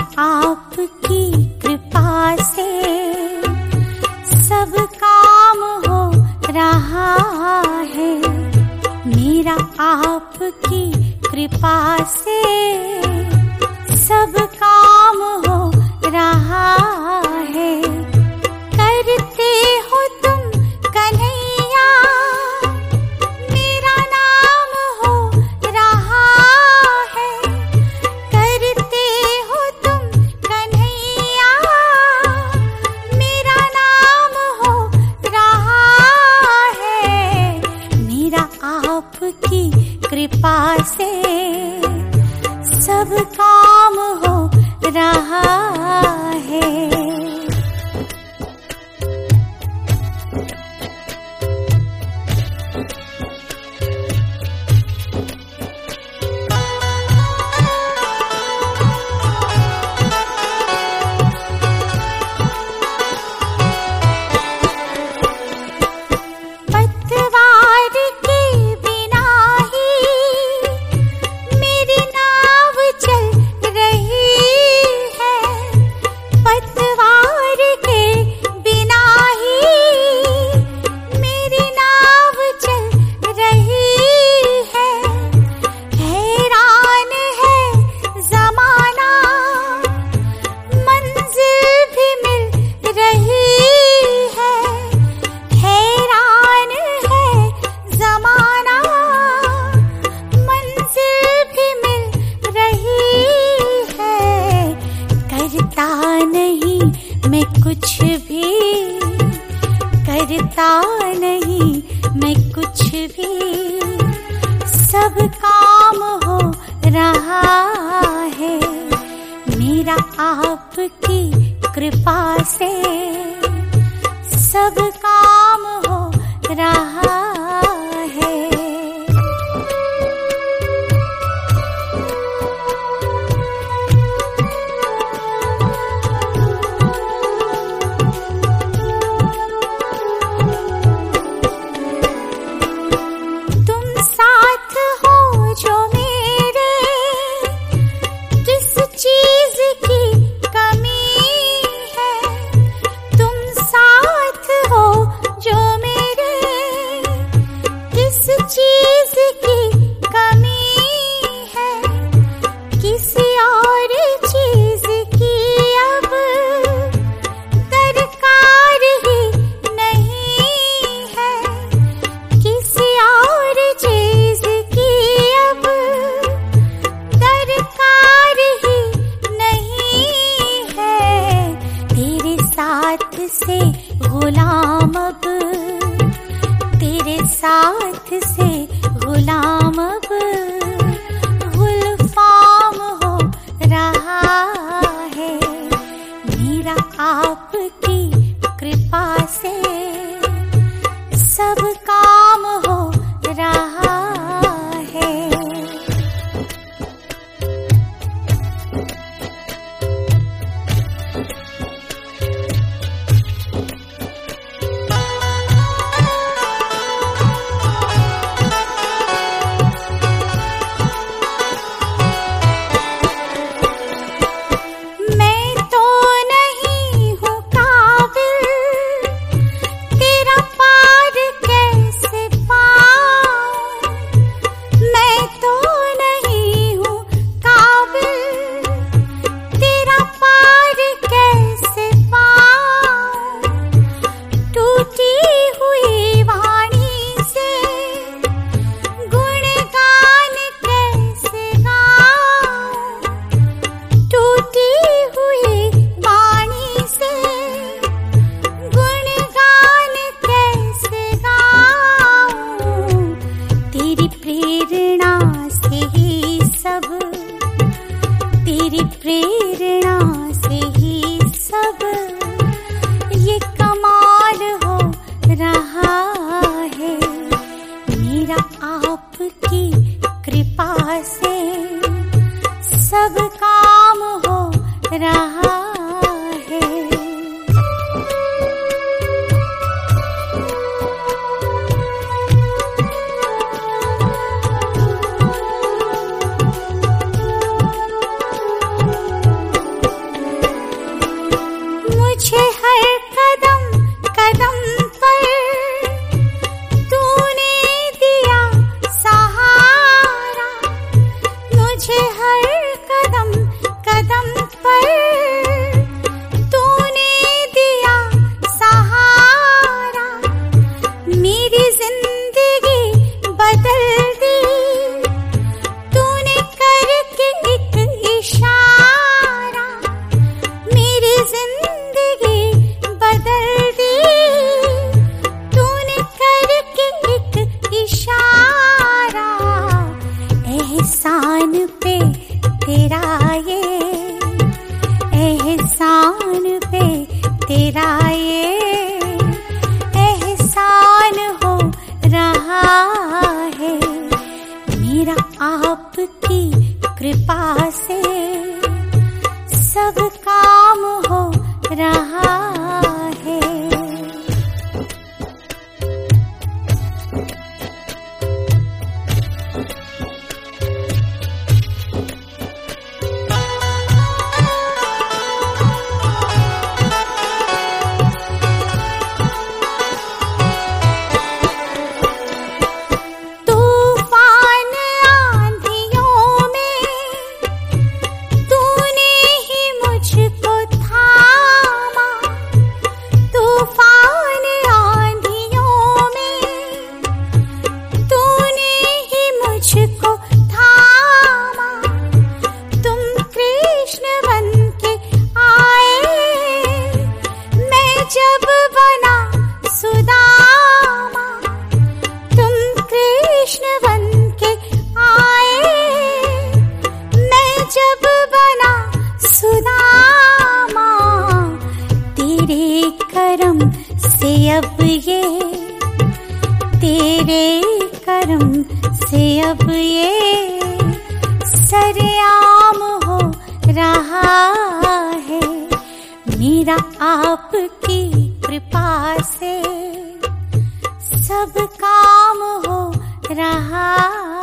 आपकी कृपा से सब काम हो रहा है। मेरा आपकी कृपा से सब काम हो रहा है। करते हो तुम कन्हैया, मेरा नाम हो रहा है। करते हो तुम कन्हैया, मेरा नाम हो रहा है। मेरा आपकी कृपा से सब काम हो रहा है। करता नहीं मैं कुछ भी, सब काम हो रहा है। मेरा आपकी कृपा से सब काम हो रहा है। से गुलाम अब, तेरे साथ से गुलाम अब गुलफाम हो रहा है। मेरा आपकी कृपा से सब काम हो रहा है। तेरी प्रेरणा से ही सब ये कमाल हो रहा है। मेरा आपकी कृपा से सब काम हो रहा है। तेरा ये एहसान हो रहा है। मेरा आपकी कृपा से सब काम हो रहा है। अब ये तेरे करम से अब ये सरेआम हो रहा है। मेरा आपकी कृपा से सब काम हो रहा